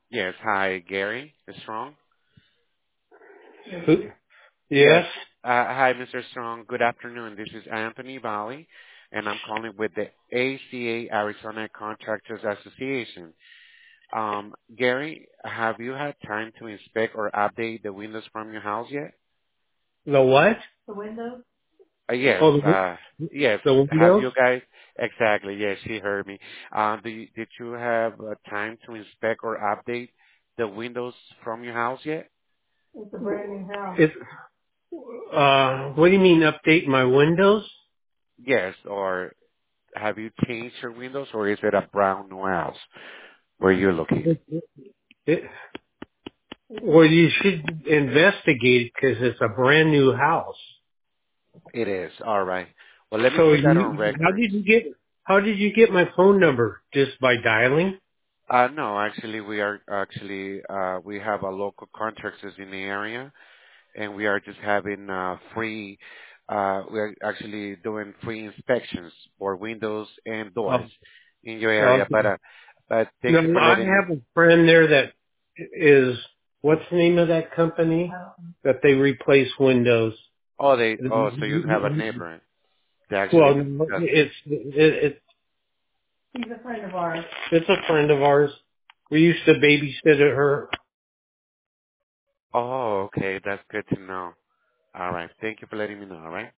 Yes. Hi, Gary Strong. Who- Yes. Yes. Hi, Mr. Strong. Good afternoon. This is Anthony Valley, and I'm calling with the ACA Arizona Contractors Association. Gary, have you had time to inspect or update the windows from your house yet? The what? Yes. Oh, Yes. the Have windows? you guys? Exactly. Yes, she heard me. Did you have time to inspect or update the windows from your house yet? It's a brand new house. It's, what do you mean update my windows? Yes. Or have you changed your windows, or is it a brand new house where you're located? It, well, you should investigate because it's a brand new house. It is. All right. Well, let me So put that on how record. how did you get my phone number? Just by dialing? No, actually, we have a local contractors in the area, and we are just having we're actually doing free inspections for windows and doors Oh, in your area. okay. But thank you No, for I letting me. have a friend there that is, what's the name of that company? That they replace windows. So you have a neighbor that actually Well, does it. He's a friend of ours. it's a friend of ours. We used to babysit her. Oh, okay. That's good to know. All right. Thank you for letting me know. All right.